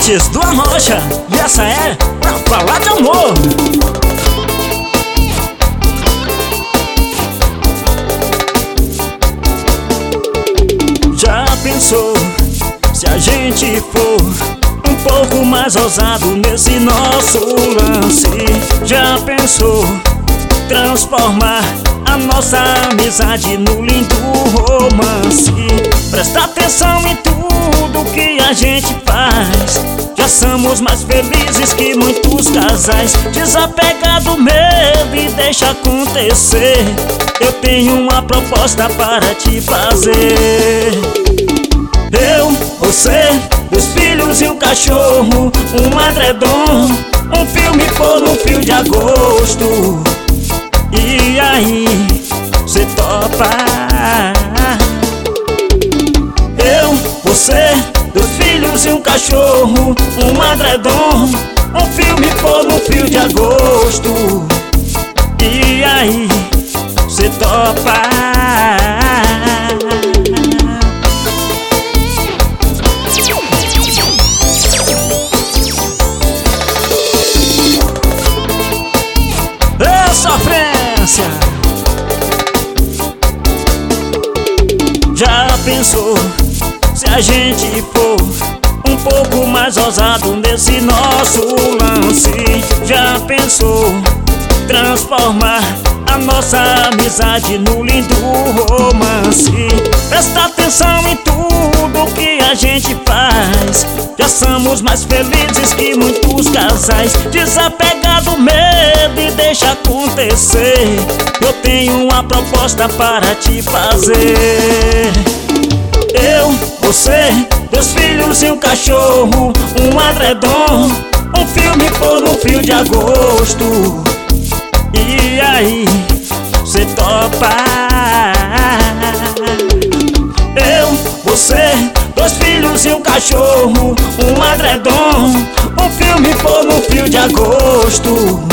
Beats do Arrocha, e essa é pra falar de amor. Já pensou se a gente for um pouco mais ousado nesse nosso lance? Já pensou transformar a nossa amizade no lindo romance? Presta atenção em tudo que a gente faz. Já somos mais felizes que muitos casais. Desapega do medo e deixa acontecer. Eu tenho uma proposta para te fazer. Eu, você, 2 filhos e um cachorro, um edredom, um filme por um fio de agosto. E aí, cê topa? Eu, você, 2 filhos e um cachorro, um edredom, um filme por um fio de agosto. E aí, cê topa? Sofrência. Já pensou se a gente for um pouco mais ousado nesse nosso lance? Já pensou transformar a nossa amizade no lindo romance? Presta atenção em tudo que a gente faz. Já somos mais felizes que muitos casais. Desapega do medo e deixa acontecer. Eu tenho uma proposta para te fazer. Eu, você, 2 filhos e um cachorro, um edredom, um filme por um fio de agosto. E aí, cê topa? Eu, você, 2 filhos e um cachorro, um edredom, um filme por um fio de agosto.